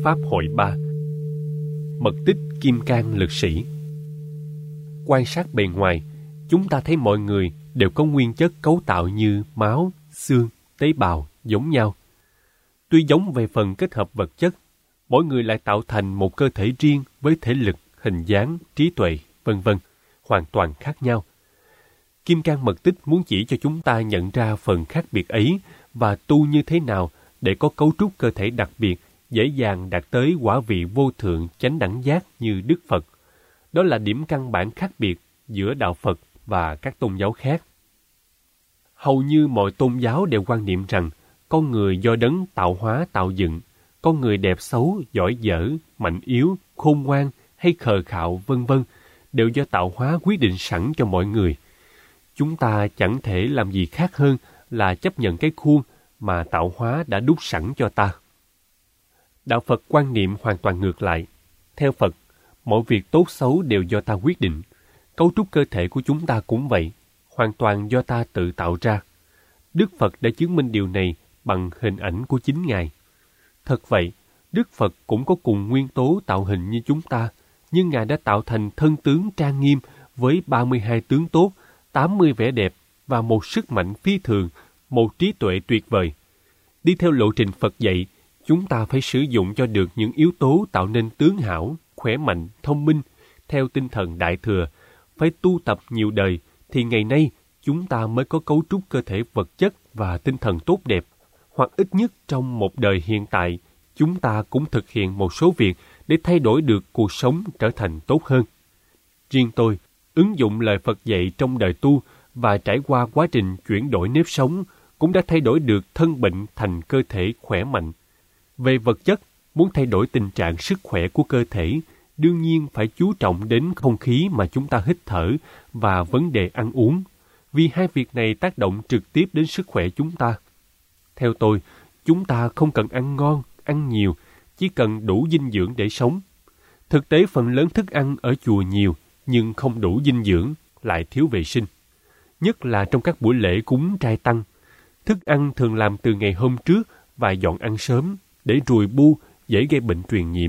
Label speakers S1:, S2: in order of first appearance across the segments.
S1: Pháp Hội 3. Mật tích Kim Cang Lực Sĩ. Quan sát bề ngoài, chúng ta thấy mọi người đều có nguyên chất cấu tạo như máu, xương, tế bào giống nhau. Tuy giống về phần kết hợp vật chất, mỗi người lại tạo thành một cơ thể riêng với thể lực, hình dáng, trí tuệ, vân vân, hoàn toàn khác nhau. Kim Cang Mật Tích muốn chỉ cho chúng ta nhận ra phần khác biệt ấy và tu như thế nào để có cấu trúc cơ thể đặc biệt, dễ dàng đạt tới quả vị vô thượng chánh đẳng giác như Đức Phật. Đó là điểm căn bản khác biệt giữa đạo Phật và các tôn giáo khác. Hầu như mọi tôn giáo đều quan niệm rằng con người do đấng tạo hóa tạo dựng, con người đẹp xấu, giỏi dở, mạnh yếu, khôn ngoan hay khờ khạo vân vân đều do tạo hóa quyết định sẵn cho mọi người. Chúng ta chẳng thể làm gì khác hơn là chấp nhận cái khuôn mà tạo hóa đã đúc sẵn cho ta. Đạo Phật quan niệm hoàn toàn ngược lại. Theo Phật, mọi việc tốt xấu đều do ta quyết định. Cấu trúc cơ thể của chúng ta cũng vậy, hoàn toàn do ta tự tạo ra. Đức Phật đã chứng minh điều này bằng hình ảnh của chính Ngài. Thật vậy, Đức Phật cũng có cùng nguyên tố tạo hình như chúng ta, nhưng Ngài đã tạo thành thân tướng trang nghiêm với 32 tướng tốt, 80 vẻ đẹp và một sức mạnh phi thường, một trí tuệ tuyệt vời. Đi theo lộ trình Phật dạy, chúng ta phải sử dụng cho được những yếu tố tạo nên tướng hảo, khỏe mạnh, thông minh, theo tinh thần Đại Thừa, phải tu tập nhiều đời, thì ngày nay chúng ta mới có cấu trúc cơ thể vật chất và tinh thần tốt đẹp, hoặc ít nhất trong một đời hiện tại, chúng ta cũng thực hiện một số việc để thay đổi được cuộc sống trở thành tốt hơn. Riêng tôi, ứng dụng lời Phật dạy trong đời tu và trải qua quá trình chuyển đổi nếp sống, cũng đã thay đổi được thân bệnh thành cơ thể khỏe mạnh. Về vật chất, muốn thay đổi tình trạng sức khỏe của cơ thể, đương nhiên phải chú trọng đến không khí mà chúng ta hít thở và vấn đề ăn uống, vì hai việc này tác động trực tiếp đến sức khỏe chúng ta. Theo tôi, chúng ta không cần ăn ngon, ăn nhiều, chỉ cần đủ dinh dưỡng để sống. Thực tế phần lớn thức ăn ở chùa nhiều, nhưng không đủ dinh dưỡng, lại thiếu vệ sinh. Nhất là trong các buổi lễ cúng trai tăng, thức ăn thường làm từ ngày hôm trước và dọn ăn sớm, để ruồi bu dễ gây bệnh truyền nhiễm.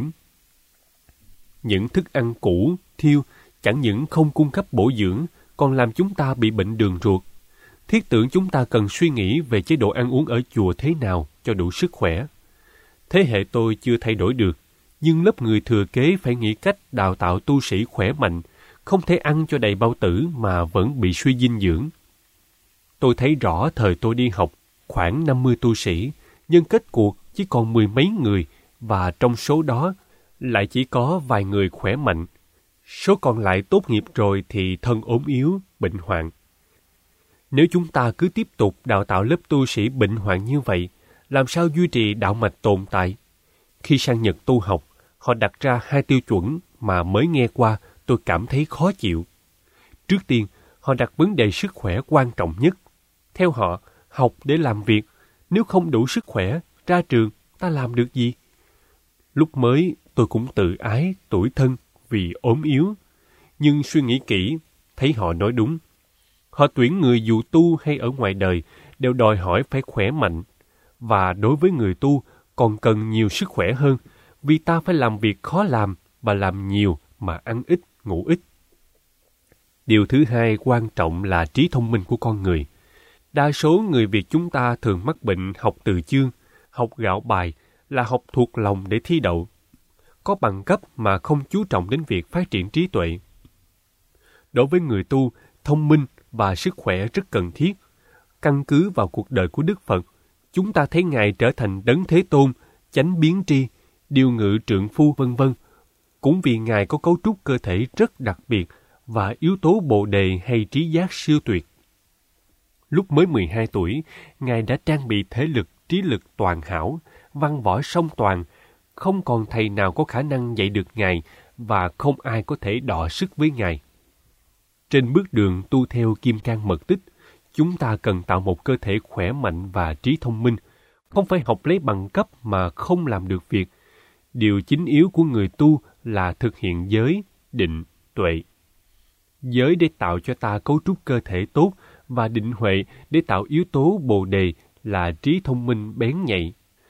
S1: Những thức ăn cũ, thiêu chẳng những không cung cấp bổ dưỡng, còn làm chúng ta bị bệnh đường ruột. Thiết tưởng chúng ta cần suy nghĩ về chế độ ăn uống ở chùa thế nào cho đủ sức khỏe. Thế hệ tôi chưa thay đổi được, nhưng lớp người thừa kế phải nghĩ cách đào tạo tu sĩ khỏe mạnh, không thể ăn cho đầy bao tử mà vẫn bị suy dinh dưỡng. Tôi thấy rõ thời tôi đi học, khoảng 50 tu sĩ, nhưng kết cuộc chỉ còn 10 mấy người, và trong số đó lại chỉ có vài người khỏe mạnh. Số còn lại tốt nghiệp rồi thì thân ốm yếu, bệnh hoạn. Nếu chúng ta cứ tiếp tục đào tạo lớp tu sĩ bệnh hoạn như vậy, làm sao duy trì đạo mạch tồn tại? Khi sang Nhật tu học, họ đặt ra 2 tiêu chuẩn mà mới nghe qua tôi cảm thấy khó chịu. Trước tiên, họ đặt vấn đề sức khỏe quan trọng nhất. Theo họ, học để làm việc, nếu không đủ sức khỏe, ra trường, ta làm được gì? Lúc mới, tôi cũng tự ái, tủi thân vì ốm yếu. Nhưng suy nghĩ kỹ, thấy họ nói đúng. Họ tuyển người dù tu hay ở ngoài đời đều đòi hỏi phải khỏe mạnh. Và đối với người tu còn cần nhiều sức khỏe hơn, vì ta phải làm việc khó làm và làm nhiều mà ăn ít, ngủ ít. Điều thứ hai quan trọng là trí thông minh của con người. Đa số người Việt chúng ta thường mắc bệnh học từ chương, học gạo bài là học thuộc lòng để thi đậu. Có bằng cấp mà không chú trọng đến việc phát triển trí tuệ. Đối với người tu, thông minh và sức khỏe rất cần thiết. Căn cứ vào cuộc đời của Đức Phật, chúng ta thấy Ngài trở thành Đấng Thế Tôn, chánh biến tri, điều ngự trượng phu vân vân. Cũng vì Ngài có cấu trúc cơ thể rất đặc biệt và yếu tố bồ đề hay trí giác siêu tuyệt. Lúc mới 12 tuổi, Ngài đã trang bị thể lực, trí lực toàn hảo, văn võ song toàn, không còn thầy nào có khả năng dạy được Ngài và không ai có thể đọ sức với Ngài. Trên bước đường tu theo Kim Cang Mật Tích, chúng ta cần tạo một cơ thể khỏe mạnh và trí thông minh, không phải học lấy bằng cấp mà không làm được việc. Điều chính yếu của người tu là thực hiện giới, định, tuệ. Giới để tạo cho ta cấu trúc cơ thể tốt và định huệ để tạo yếu tố bồ đề là trí thông minh bén nhạy.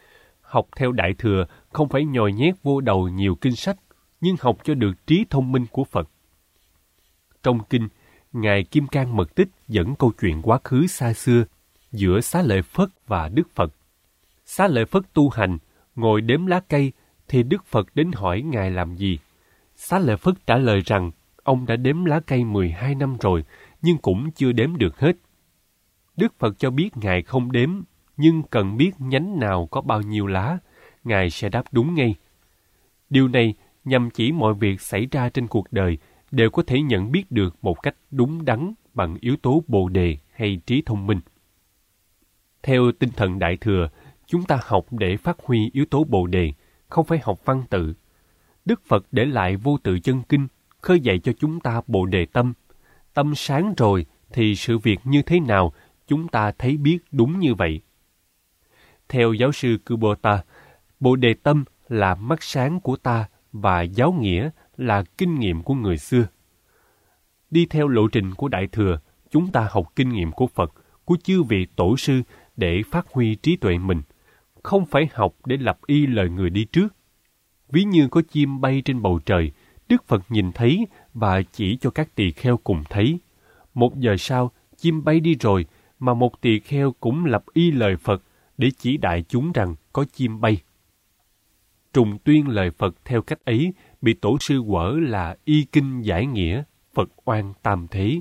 S1: Học theo Đại Thừa không phải nhồi nhét vô đầu nhiều kinh sách, nhưng học cho được trí thông minh của Phật. Trong kinh, Ngài Kim Cang Mật Tích dẫn câu chuyện quá khứ xa xưa giữa Xá Lợi Phất và Đức Phật. Xá Lợi Phất tu hành, ngồi đếm lá cây, thì Đức Phật đến hỏi Ngài làm gì. Xá Lợi Phất trả lời rằng ông đã đếm lá cây 12 năm rồi, nhưng cũng chưa đếm được hết. Đức Phật cho biết Ngài không đếm, nhưng cần biết nhánh nào có bao nhiêu lá, Ngài sẽ đáp đúng ngay. Điều này nhằm chỉ mọi việc xảy ra trên cuộc đời đều có thể nhận biết được một cách đúng đắn bằng yếu tố Bồ Đề hay trí thông minh. Theo tinh thần Đại Thừa, chúng ta học để phát huy yếu tố Bồ Đề, không phải học văn tự. Đức Phật để lại Vô Tự Chân Kinh, khơi dậy cho chúng ta Bồ Đề tâm. Tâm sáng rồi thì sự việc như thế nào chúng ta thấy biết đúng như vậy. Theo giáo sư Kubota, Bồ Đề tâm là mắt sáng của ta và giáo nghĩa là kinh nghiệm của người xưa. Đi theo lộ trình của Đại Thừa, chúng ta học kinh nghiệm của Phật, của chư vị tổ sư để phát huy trí tuệ mình, không phải học để lập y lời người đi trước. Ví như có chim bay trên bầu trời, Đức Phật nhìn thấy và chỉ cho các tỳ kheo cùng thấy. 1 giờ sau, chim bay đi rồi, mà một tỳ kheo cũng lập y lời Phật để chỉ đại chúng rằng có chim bay. Trùng tuyên lời Phật theo cách ấy bị tổ sư quở là y kinh giải nghĩa, Phật oan tam thế.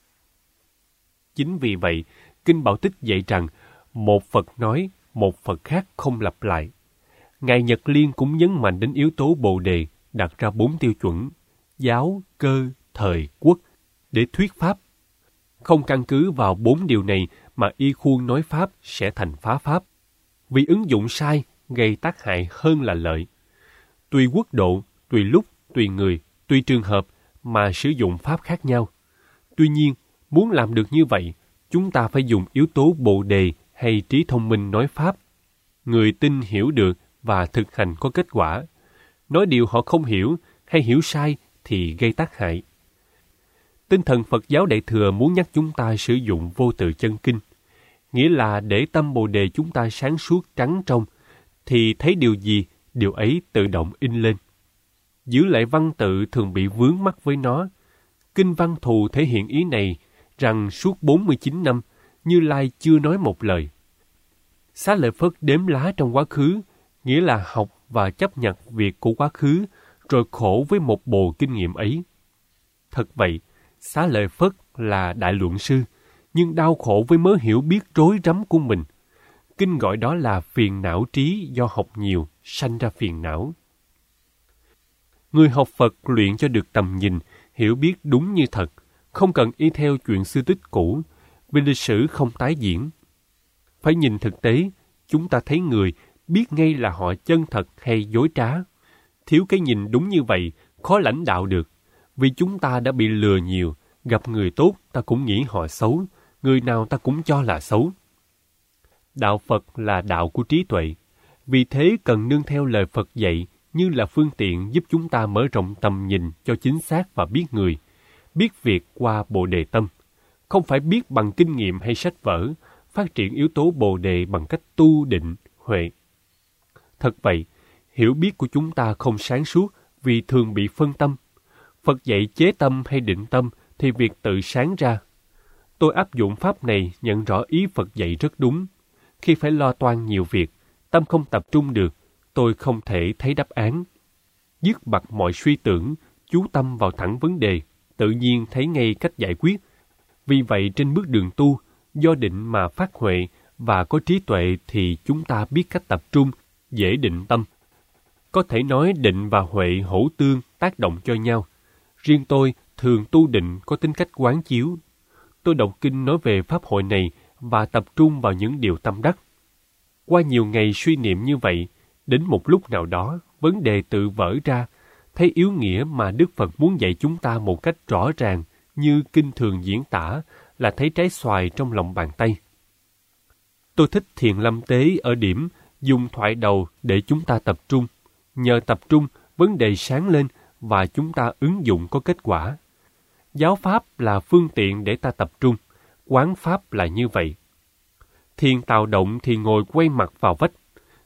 S1: Chính vì vậy, Kinh Bảo Tích dạy rằng một Phật nói, một Phật khác không lặp lại. Ngài Nhật Liên cũng nhấn mạnh đến yếu tố Bồ Đề, đặt ra 4 tiêu chuẩn: giáo, cơ, thời, quốc để thuyết pháp. Không căn cứ vào 4 điều này mà y khuôn nói pháp sẽ thành phá pháp. Vì ứng dụng sai gây tác hại hơn là lợi. Tùy quốc độ, tùy lúc, tùy người, tùy trường hợp mà sử dụng pháp khác nhau. Tuy nhiên, muốn làm được như vậy, chúng ta phải dùng yếu tố Bồ Đề hay trí thông minh nói pháp. Người tin hiểu được và thực hành có kết quả. Nói điều họ không hiểu hay hiểu sai thì gây tác hại. Tinh thần Phật giáo Đại Thừa muốn nhắc chúng ta sử dụng Vô Tự Chân Kinh, nghĩa là để tâm Bồ Đề chúng ta sáng suốt trắng trong, thì thấy điều gì, điều ấy tự động in lên. Giữ lại văn tự thường bị vướng mắc với nó. Kinh Văn Thù thể hiện ý này, rằng suốt 49 năm, Như Lai chưa nói một lời. Xá Lợi Phất đếm lá trong quá khứ, nghĩa là học và chấp nhận việc của quá khứ, rồi khổ với một bồ kinh nghiệm ấy. Thật vậy, Xá Lợi Phất là đại luận sư, nhưng đau khổ với mớ hiểu biết rối rắm của mình. Kinh gọi đó là phiền não trí do học nhiều, sanh ra phiền não. Người học Phật luyện cho được tầm nhìn, hiểu biết đúng như thật, không cần y theo chuyện xưa tích cũ, vì lịch sử không tái diễn. Phải nhìn thực tế, chúng ta thấy người, biết ngay là họ chân thật hay dối trá. Thiếu cái nhìn đúng như vậy, khó lãnh đạo được, vì chúng ta đã bị lừa nhiều, gặp người tốt ta cũng nghĩ họ xấu, người nào ta cũng cho là xấu. Đạo Phật là đạo của trí tuệ, vì thế cần nương theo lời Phật dạy như là phương tiện giúp chúng ta mở rộng tầm nhìn cho chính xác và biết người, biết việc qua Bồ Đề tâm, không phải biết bằng kinh nghiệm hay sách vở, phát triển yếu tố Bồ Đề bằng cách tu định, huệ. Thật vậy, hiểu biết của chúng ta không sáng suốt vì thường bị phân tâm. Phật dạy chế tâm hay định tâm thì việc tự sáng ra. Tôi áp dụng pháp này nhận rõ ý Phật dạy rất đúng. Khi phải lo toan nhiều việc, tâm không tập trung được, tôi không thể thấy đáp án. Dứt bặt mọi suy tưởng, chú tâm vào thẳng vấn đề, tự nhiên thấy ngay cách giải quyết. Vì vậy trên bước đường tu, do định mà phát huệ và có trí tuệ thì chúng ta biết cách tập trung, dễ định tâm. Có thể nói định và huệ hỗ tương tác động cho nhau. Riêng tôi thường tu định có tính cách quán chiếu. Tôi đọc kinh nói về pháp hội này và tập trung vào những điều tâm đắc. Qua nhiều ngày suy niệm như vậy, đến một lúc nào đó, vấn đề tự vỡ ra, thấy yếu nghĩa mà Đức Phật muốn dạy chúng ta một cách rõ ràng như kinh thường diễn tả là thấy trái xoài trong lòng bàn tay. Tôi thích thiền lâm tế ở điểm dùng thoại đầu để chúng ta tập trung. Nhờ tập trung, vấn đề sáng lên và chúng ta ứng dụng có kết quả. Giáo pháp là phương tiện để ta tập trung, quán pháp là như vậy. Thiền tào động thì ngồi quay mặt vào vách,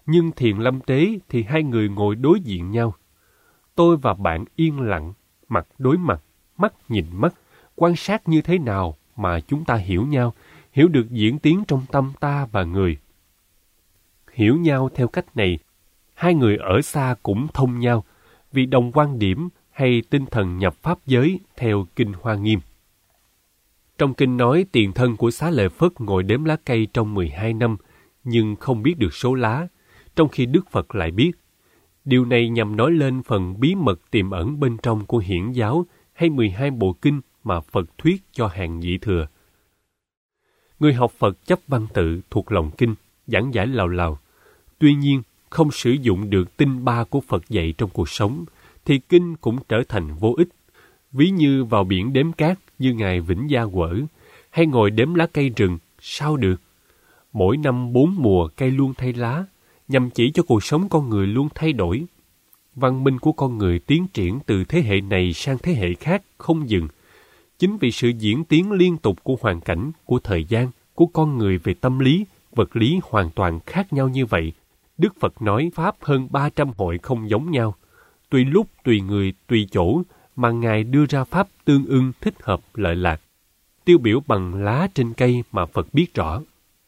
S1: Nhưng thiền lâm tế thì hai người ngồi đối diện nhau. Tôi và bạn yên lặng, mặt đối mặt, mắt nhìn mắt, quan sát như thế nào mà chúng ta hiểu nhau, hiểu được diễn tiến trong tâm ta và người. Hiểu nhau theo cách này, hai người ở xa cũng thông nhau, vì đồng quan điểm hay tinh thần nhập pháp giới theo Kinh Hoa Nghiêm. Trong kinh nói tiền thân của Xá Lợi Phất ngồi đếm lá cây trong 12 năm, nhưng không biết được số lá, trong khi Đức Phật lại biết. Điều này nhằm nói lên phần bí mật tiềm ẩn bên trong của Hiển giáo hay 12 bộ kinh mà Phật thuyết cho hàng nhị thừa. Người học Phật chấp văn tự thuộc lòng kinh, giảng giải lào lào. Tuy nhiên, không sử dụng được tinh ba của Phật dạy trong cuộc sống, thì kinh cũng trở thành vô ích. Ví như vào biển đếm cát như Ngài Vĩnh Gia Quở, hay ngồi đếm lá cây rừng, sao được? Mỗi năm 4 mùa cây luôn thay lá, nhằm chỉ cho cuộc sống con người luôn thay đổi. Văn minh của con người tiến triển từ thế hệ này sang thế hệ khác không dừng. Chính vì sự diễn tiến liên tục của hoàn cảnh, của thời gian, của con người về tâm lý, vật lý hoàn toàn khác nhau như vậy, Đức Phật nói Pháp hơn 300 hội không giống nhau. Tùy lúc, tùy người, tùy chỗ mà Ngài đưa ra Pháp tương ưng thích hợp lợi lạc. Tiêu biểu bằng lá trên cây mà Phật biết rõ.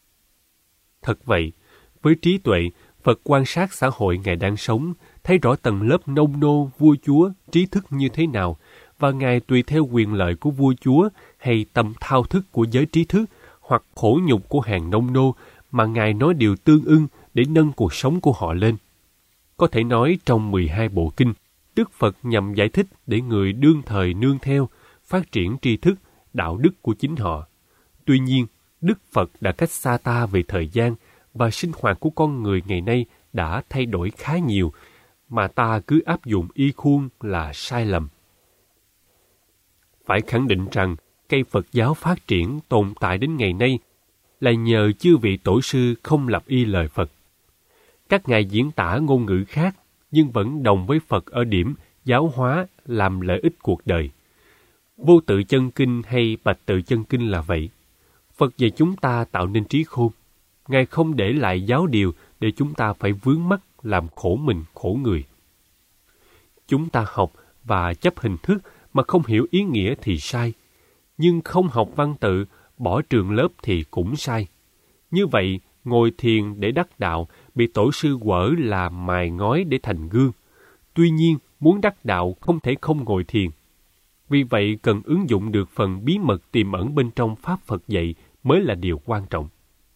S1: Thật vậy, với trí tuệ, Phật quan sát xã hội Ngài đang sống, thấy rõ tầng lớp nông nô, vua chúa, trí thức như thế nào, và Ngài tùy theo quyền lợi của vua chúa hay tâm thao thức của giới trí thức hoặc khổ nhục của hàng nông nô mà Ngài nói điều tương ưng để nâng cuộc sống của họ lên. Có thể nói trong 12 bộ kinh, Đức Phật nhằm giải thích để người đương thời nương theo, phát triển tri thức, đạo đức của chính họ. Tuy nhiên, Đức Phật đã cách xa ta về thời gian và sinh hoạt của con người ngày nay đã thay đổi khá nhiều, mà ta cứ áp dụng y khuôn là sai lầm. Phải khẳng định rằng, cây Phật giáo phát triển tồn tại đến ngày nay là nhờ chư vị tổ sư không lập y lời Phật. Các ngài diễn tả ngôn ngữ khác, nhưng vẫn đồng với Phật ở điểm giáo hóa làm lợi ích cuộc đời. Vô tự chân kinh hay bạch tự chân kinh là vậy. Phật dạy chúng ta tạo nên trí khôn. Ngài không để lại giáo điều để chúng ta phải vướng mắc làm khổ mình khổ người. Chúng ta học và chấp hình thức mà không hiểu ý nghĩa thì sai. Nhưng không học văn tự, bỏ trường lớp thì cũng sai. Như vậy, ngồi thiền để đắc đạo bị tổ sư quở là mài ngói để thành gương. Tuy nhiên, muốn đắc đạo không thể không ngồi thiền. Vì vậy, cần ứng dụng được phần bí mật tiềm ẩn bên trong Pháp Phật dạy mới là điều quan trọng.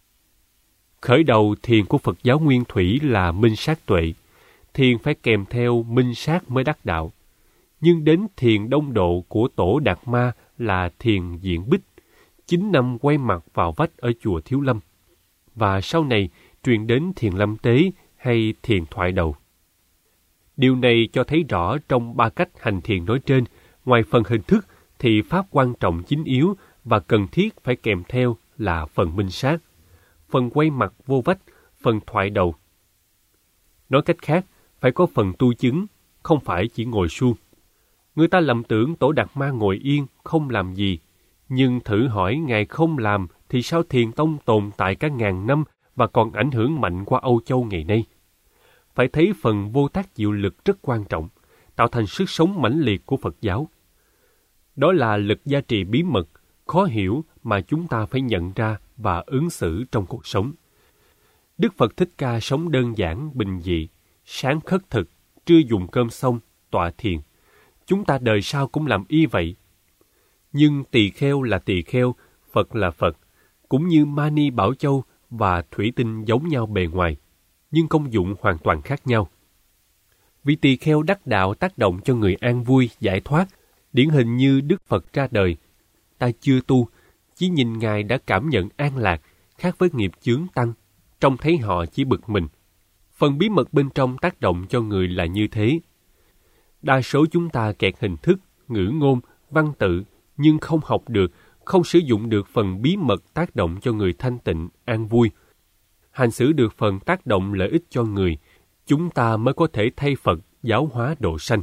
S1: Khởi đầu thiền của Phật giáo Nguyên Thủy là minh sát tuệ. Thiền phải kèm theo minh sát mới đắc đạo. Nhưng đến thiền đông độ của Tổ Đạt Ma là thiền diện bích, 9 năm quay mặt vào vách ở chùa Thiếu Lâm. Và sau này truyền đến thiền lâm tế hay thiền thoại đầu. Điều này cho thấy rõ trong 3 cách hành thiền nói trên, ngoài phần hình thức thì pháp quan trọng chính yếu và cần thiết phải kèm theo là phần minh sát, phần quay mặt vô vách, phần thoại đầu. Nói cách khác, phải có phần tu chứng, không phải chỉ ngồi suông. Người ta lầm tưởng Tổ Đạt Ma ngồi yên, không làm gì. Nhưng thử hỏi Ngài không làm thì sao thiền tông tồn tại cả ngàn năm và còn ảnh hưởng mạnh qua Âu Châu ngày nay? Phải thấy phần vô tác diệu lực rất quan trọng, tạo thành sức sống mãnh liệt của Phật giáo. Đó là lực gia trì bí mật, khó hiểu mà chúng ta phải nhận ra và ứng xử trong cuộc sống. Đức Phật Thích Ca sống đơn giản, bình dị, sáng khất thực, trưa dùng cơm xong, tọa thiền. Chúng ta đời sau cũng làm y vậy. Nhưng tỳ kheo là tỳ kheo, Phật là Phật, cũng như Mani Bảo Châu và thủy tinh giống nhau bề ngoài, nhưng công dụng hoàn toàn khác nhau. Vì tỳ kheo đắc đạo tác động cho người an vui, giải thoát, điển hình như Đức Phật ra đời. Ta chưa tu, chỉ nhìn Ngài đã cảm nhận an lạc, khác với nghiệp chướng tăng, trông thấy họ chỉ bực mình. Phần bí mật bên trong tác động cho người là như thế. Đa số chúng ta kẹt hình thức, ngữ ngôn, văn tự, nhưng không học được, không sử dụng được phần bí mật tác động cho người thanh tịnh, an vui. Hành xử được phần tác động lợi ích cho người, chúng ta mới có thể thay Phật giáo hóa độ sanh.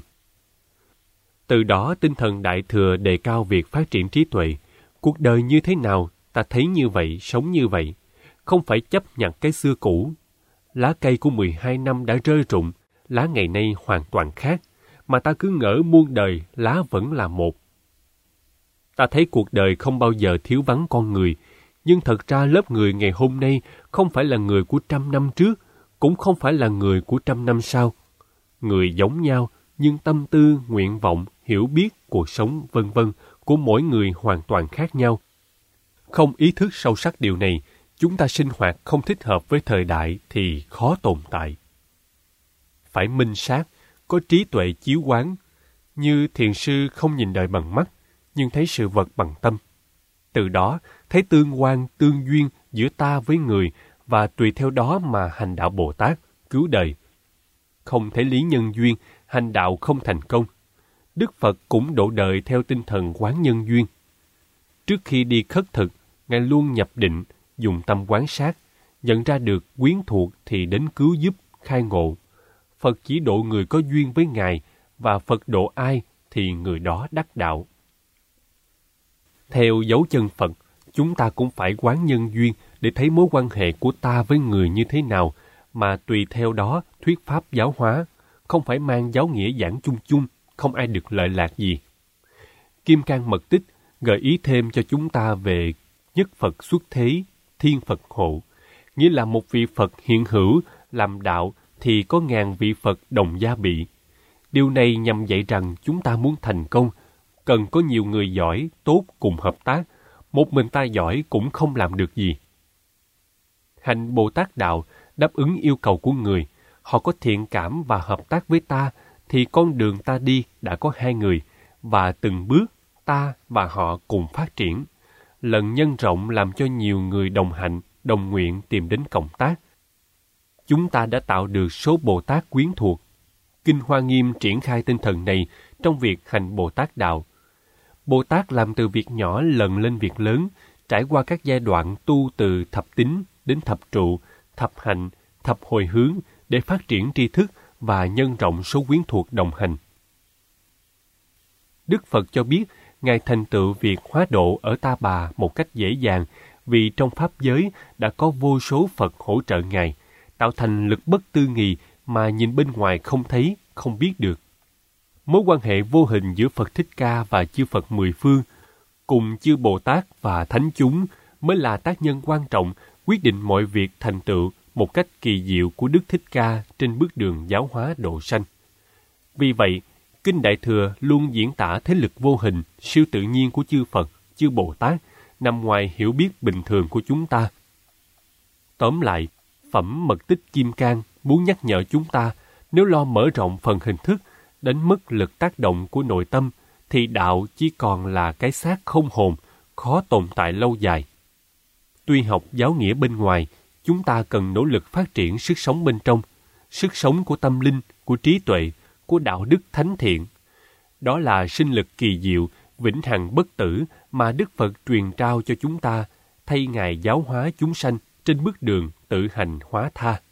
S1: Từ đó tinh thần Đại Thừa đề cao việc phát triển trí tuệ. Cuộc đời như thế nào, ta thấy như vậy, sống như vậy. Không phải chấp nhận cái xưa cũ. Lá cây của 12 năm đã rơi rụng, lá ngày nay hoàn toàn khác, mà ta cứ ngỡ muôn đời lá vẫn là một. Ta thấy cuộc đời không bao giờ thiếu vắng con người, nhưng thật ra lớp người ngày hôm nay không phải là người của 100 năm trước, cũng không phải là người của 100 năm sau. Người giống nhau, nhưng tâm tư, nguyện vọng, hiểu biết, cuộc sống, vân vân của mỗi người hoàn toàn khác nhau. Không ý thức sâu sắc điều này, chúng ta sinh hoạt không thích hợp với thời đại thì khó tồn tại. Phải minh sát, có trí tuệ chiếu quán, như thiền sư không nhìn đời bằng mắt, nhưng thấy sự vật bằng tâm. Từ đó, thấy tương quan, tương duyên giữa ta với người và tùy theo đó mà hành đạo Bồ Tát, cứu đời. Không thấy lý nhân duyên, hành đạo không thành công. Đức Phật cũng độ đời theo tinh thần quán nhân duyên. Trước khi đi khất thực, Ngài luôn nhập định, dùng tâm quán sát, nhận ra được quyến thuộc thì đến cứu giúp, khai ngộ. Phật chỉ độ người có duyên với Ngài, và Phật độ ai thì người đó đắc đạo. Theo dấu chân Phật, chúng ta cũng phải quán nhân duyên để thấy mối quan hệ của ta với người như thế nào, mà tùy theo đó thuyết pháp giáo hóa, không phải mang giáo nghĩa giảng chung chung, không ai được lợi lạc gì. Kim Cang Mật Tích gợi ý thêm cho chúng ta về nhất Phật xuất thế, thiên Phật hộ, nghĩa là một vị Phật hiện hữu làm đạo thì có ngàn vị Phật đồng gia bị. Điều này nhằm dạy rằng chúng ta muốn thành công, cần có nhiều người giỏi, tốt cùng hợp tác. Một mình ta giỏi cũng không làm được gì. Hành Bồ Tát đạo đáp ứng yêu cầu của người. Họ có thiện cảm và hợp tác với ta, thì con đường ta đi đã có hai người, và từng bước ta và họ cùng phát triển. Lần nhân rộng làm cho nhiều người đồng hạnh, đồng nguyện tìm đến cộng tác. Chúng ta đã tạo được số Bồ Tát quyến thuộc. Kinh Hoa Nghiêm triển khai tinh thần này trong việc hành Bồ Tát đạo. Bồ Tát làm từ việc nhỏ lần lên việc lớn, trải qua các giai đoạn tu từ thập tín đến thập trụ, thập hạnh, thập hồi hướng để phát triển tri thức và nhân rộng số quyến thuộc đồng hành. Đức Phật cho biết, Ngài thành tựu việc hóa độ ở Ta Bà một cách dễ dàng vì trong Pháp giới đã có vô số Phật hỗ trợ Ngài, tạo thành lực bất tư nghì mà nhìn bên ngoài không thấy, không biết được. Mối quan hệ vô hình giữa Phật Thích Ca và chư Phật mười phương, cùng chư Bồ Tát và Thánh chúng mới là tác nhân quan trọng quyết định mọi việc thành tựu một cách kỳ diệu của Đức Thích Ca trên bước đường giáo hóa độ sanh. Vì vậy, Kinh Đại Thừa luôn diễn tả thế lực vô hình, siêu tự nhiên của chư Phật, chư Bồ Tát, nằm ngoài hiểu biết bình thường của chúng ta. Tóm lại, phẩm Mật Tích Kim Cang muốn nhắc nhở chúng ta, nếu lo mở rộng phần hình thức, đến mức lực tác động của nội tâm, thì đạo chỉ còn là cái xác không hồn, khó tồn tại lâu dài. Tuy học giáo nghĩa bên ngoài, chúng ta cần nỗ lực phát triển sức sống bên trong, sức sống của tâm linh, của trí tuệ, của đạo đức thánh thiện. Đó là sinh lực kỳ diệu, vĩnh hằng bất tử mà Đức Phật truyền trao cho chúng ta, thay Ngài giáo hóa chúng sanh trên bước đường tự hành hóa tha.